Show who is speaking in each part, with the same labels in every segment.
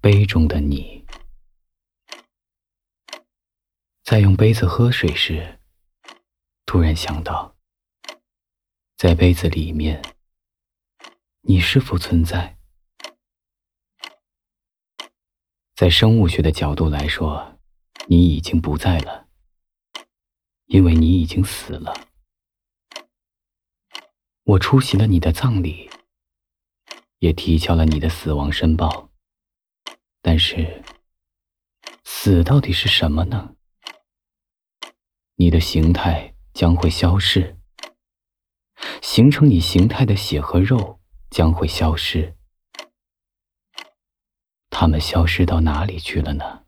Speaker 1: 杯中的你。在用杯子喝水时，突然想到，在杯子里面，你是否存在？在生物学的角度来说，你已经不在了，因为你已经死了。我出席了你的葬礼，也提交了你的死亡申报。但是，死到底是什么呢？你的形态将会消逝，形成你形态的血和肉将会消失。它们消失到哪里去了呢？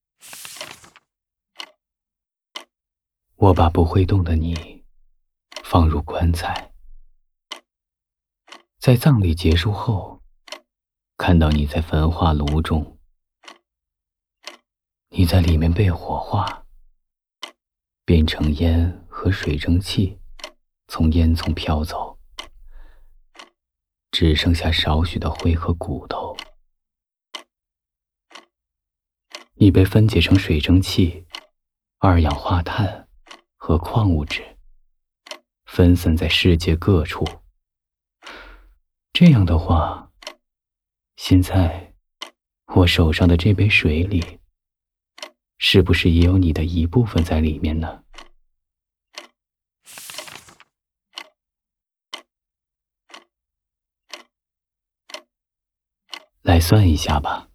Speaker 1: 我把不会动的你放入棺材，在葬礼结束后，看到你在焚化炉中，你在里面被火化，变成烟和水蒸气从烟囱飘走，只剩下少许的灰和骨头。你被分解成水蒸气、二氧化碳和矿物质，分散在世界各处。这样的话，现在我手上的这杯水里，是不是也有你的一部分在里面呢？来算一下吧。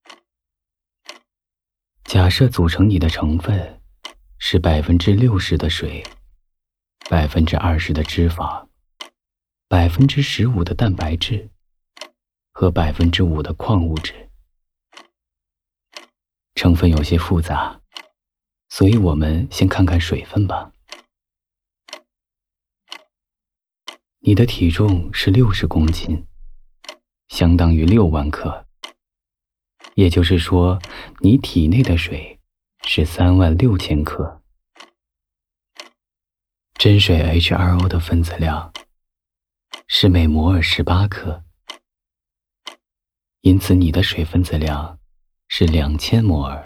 Speaker 1: 假设组成你的成分是60%的水，20%的脂肪，15%的蛋白质和5%的矿物质。成分有些复杂，所以我们先看看水分吧。你的体重是60公斤，相当于6万克。也就是说，你体内的水是36000克。真水 H2O 的分子量是每摩尔18克，因此你的水分子量是2000摩尔。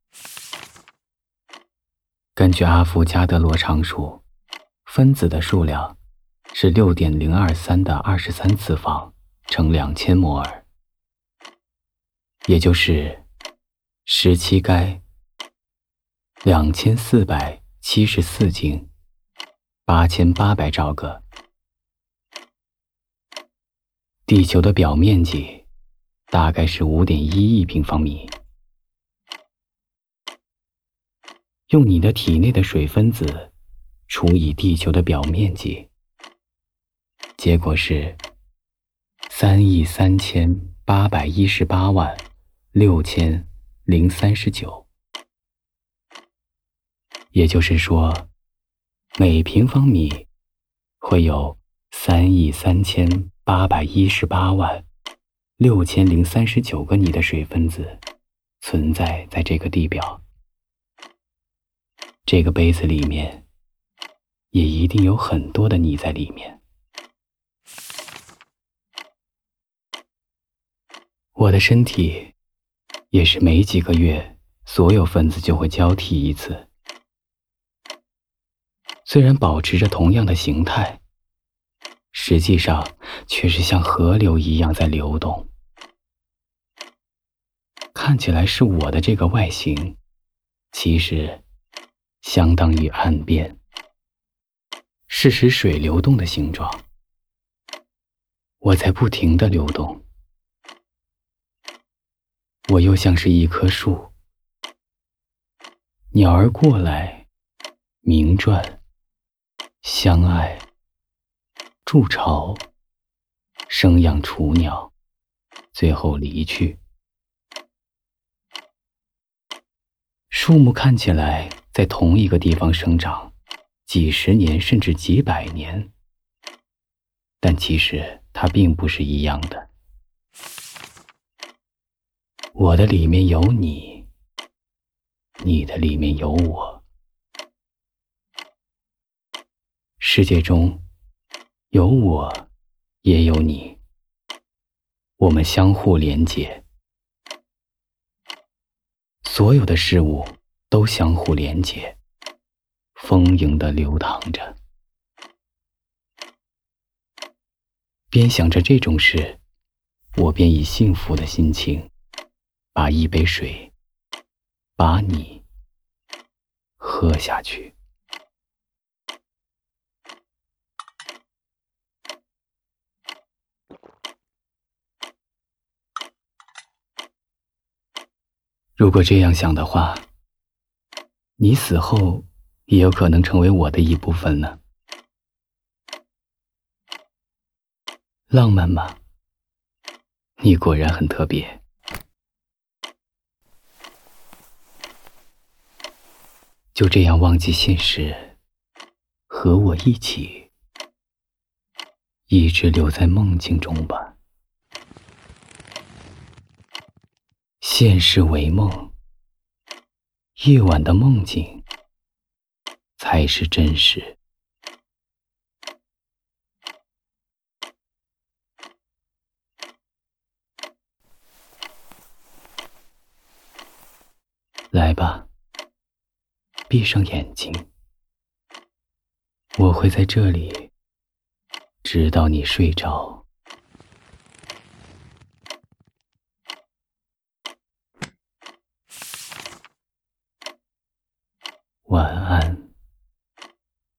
Speaker 1: 根据阿伏加德罗常数，分子的数量是6.023的23次方乘2000摩尔，也就是17该2474斤8800兆个。地球的表面积大概是5.1亿平方米。用你的体内的水分子除以地球的表面积，结果是33818,6039。也就是说，每平方米会有33818,6039个你的水分子存在在这个地表。这个杯子里面也一定有很多的你在里面。我的身体也是每几个月所有分子就会交替一次，虽然保持着同样的形态，实际上却是像河流一样在流动。看起来是我的这个外形，其实相当于岸边，是使水流动的形状。我在不停地流动。我又像是一棵树，鸟儿过来，鸣啭，相爱，筑巢，生养雏鸟，最后离去。树木看起来在同一个地方生长，几十年甚至几百年，但其实它并不是一样的。我的里面有你，你的里面有我。世界中有我，也有你，我们相互连结。 所有的事物都相互连结，丰盈地流淌着。边想着这种事，我便以幸福的心情，把一杯水，把你喝下去。如果这样想的话，你死后也有可能成为我的一部分呢。浪漫吗？你果然很特别。就这样忘记现实，和我一起，一直留在梦境中吧。现实为梦，夜晚的梦境才是真实。来吧，闭上眼睛，我会在这里，直到你睡着。晚安。